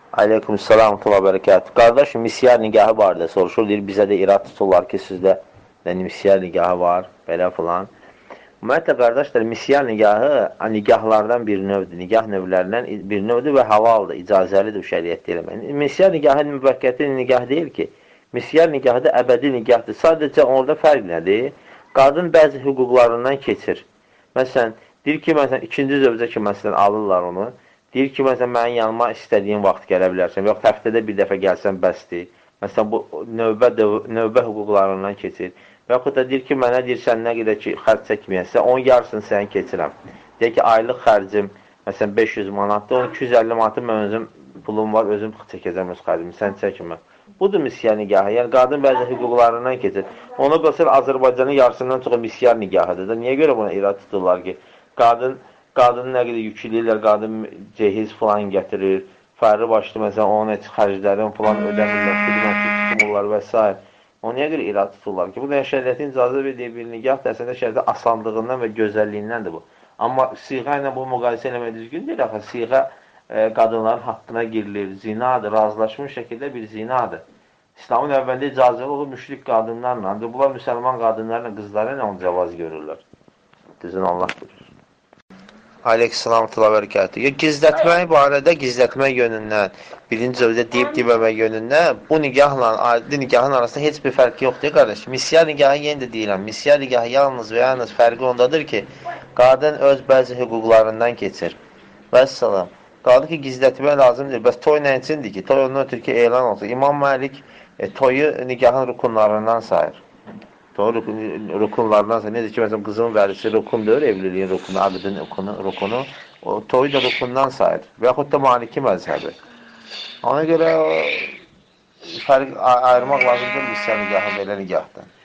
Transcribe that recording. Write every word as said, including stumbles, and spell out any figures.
Aleykümselam və bərəkət. Qardaş, misyar nigahı barədə soruşur, deyir, bizə də irad tuturlar ki, sizdə misyar nigahı var, belə filan. Ümumiyyətlə, qardaşlar, misyar nigahı nigahlardan bir növdür, nigah növlərindən bir növdür və halaldır, icazəlidir şəriətdə eləmək. Misyar nigahı müvəqqəti nigah deyil ki, misyar nigahı da əbədi nigahdır. Sadəcə orada fərq nədir? Qadın bəzi hüquqlarından keçir. Məsələn, deyir ki, məsələn, ikinci zövcə ki, məsələn, alırlar onu. Deyir ki, məsələn, mənim yanıma istədiyin vaxt gələ bilərsən, yox, həftədə bir dəfə gəlsən bəsdir. Məsələn, bu növbə, növbə hüquqlarından keçir. Və yaxud da deyir ki, mənə deyirsən, nə qədər ki, xərc çəkməyəsə, onun yarısını sənə keçirəm. Deyir ki, aylıq xərcim, məsələn, beş yüz manatdır, onun iki yüz əlli manatı mən özüm pulum var, özüm çəkəcəm öz xərcimi, sən çəkmə. Budur misyar nigahı. Yəni, qadın bəzi hüquqlarından keçir. Ona qalsın, Azərbaycanın yarısından çoxu misyar nigahıdır da. Niyə görə buna irad tuturlar ki, qadın Qadını nə qədər yükləyirlər, qadın cehiz falan gətirir, fərri başlı, məsələn, onun heç xərclərini falan ödəmirlər, xidməti tutumurlar və s. O niyə görə irad tuturlar ki, bu da şəriətin icazə verdiyi bir nigah da əslində şəriətin asanlığından və gözəlliyindəndir bu. Amma siğa ilə bu müqayisə eləmək düzgün deyil, axı, siğa e, qadınların haqqına girilir, zinadır, razılaşmış şəkildə bir zinadır. İslamın əvvəlində icazəli olur müşrik qadınlarla, ancaq bunlar müsəlman qadınlarla, qızları ilə onu cavaz görürlər. Düzün Allah bilir. Aleykümselam və bərəkət. Gizlətmək barədə gizlətmək yönündən, birinci zövcə deyib deməmək yönündən bu nigahla adi nigahın arasında heç bir fərq yoxdur, qardaş. Misyar nigahı yenə də deyirəm. Misyar nigahı yalnız və yalnız fərqi ondadır ki, qadın öz bəzi hüquqlarından keçir. Vəssalam. Qaldı ki, gizlətmək lazımdır. Bəs toy nə üçündür ki? Toy ondan ötürü ki, elan olsun. İmam Məlik e, toyu nigahın rukunlarından sayır. Doğru, rukunlardan sonra, necə ki, məsələn, qızın vərisi rukundur, evliliyin rukunu, abidin rukunu, rukunu, o toyu da rukundan sayır. Və yaxud da Maliki məzhəbi. Ona görə fərq ayırmaq lazımdır misyar nigahı belə nigahdan.